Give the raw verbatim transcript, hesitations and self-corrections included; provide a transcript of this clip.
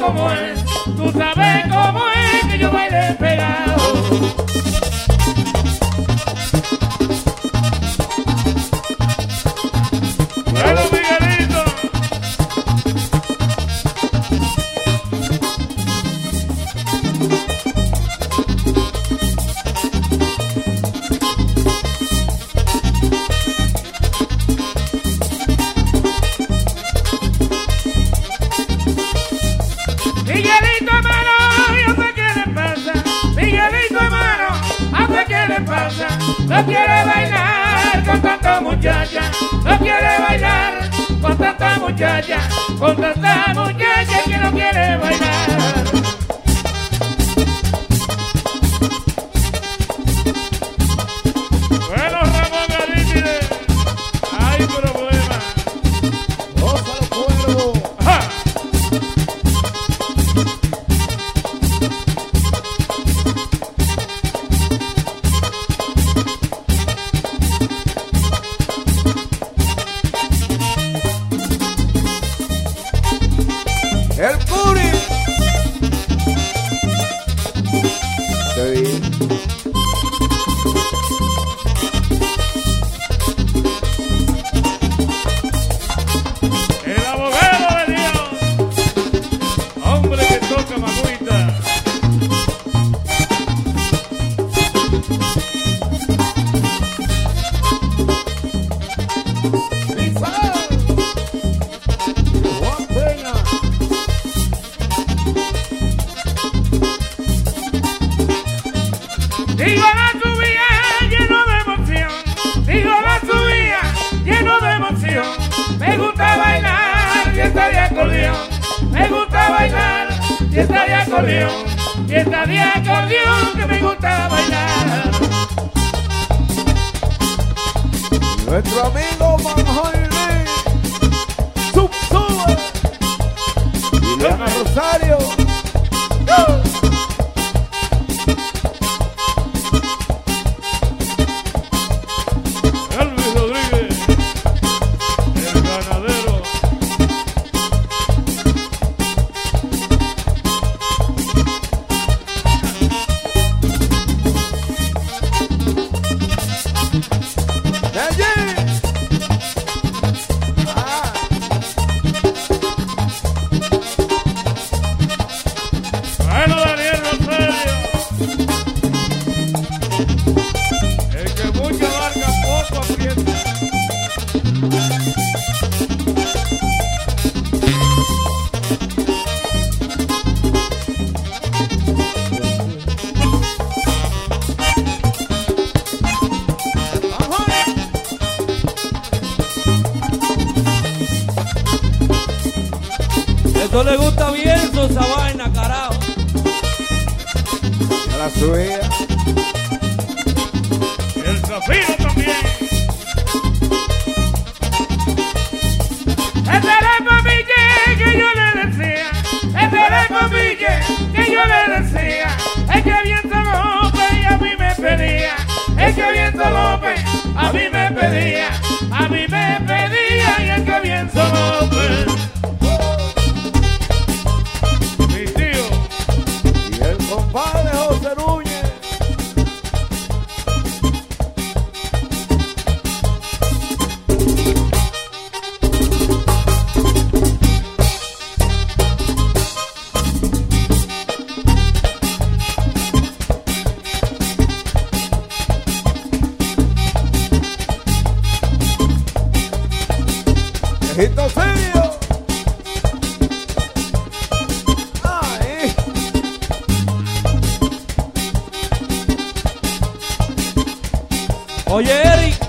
cómo es, tú sabes cómo es que yo baile pegado. Bueno, Miguelito. Miguelito, hermano, ¿y a qué le pasa? Miguelito, hermano, ¿a qué le pasa? No quiere bailar con tanta muchacha, no quiere bailar con tanta muchacha, con tanta muchacha que no quiere bailar. Bueno, Ramón Arítide, hay problema. ¡Ósalo, Cuervo! ¡Ajá! ¡El Curi! Sí. El abogado de Dios, hombre que toca magüita. ¡Isabel! ¡Juan Peña! Digo la subía lleno de emoción, digo la subía lleno de emoción. Me gusta bailar fiesta de acordeón, me gusta bailar fiesta de acordeón, fiesta de acordeón que me gusta bailar. Nuestro amigo Manjoy Sub Sube Liliana Rosario. Elvis Rodríguez, el ganadero. De allí. Ah. Bueno, Daniel Rosario, el que mucho abarca poco aprieta. Eso le gusta bien esa vaina, carajo. A la subida. El Zafiro también. Esperé por mi ye, que yo le decía. Esperé por mi ye, que yo le decía. Es que Viento López a mí me pedía. Es que Viento López a mí me pedía. A mí me pedía y es que Viento López. Mi tío. Y el compadre José Núñez. Viejito serio. Ay. Oye, Eric,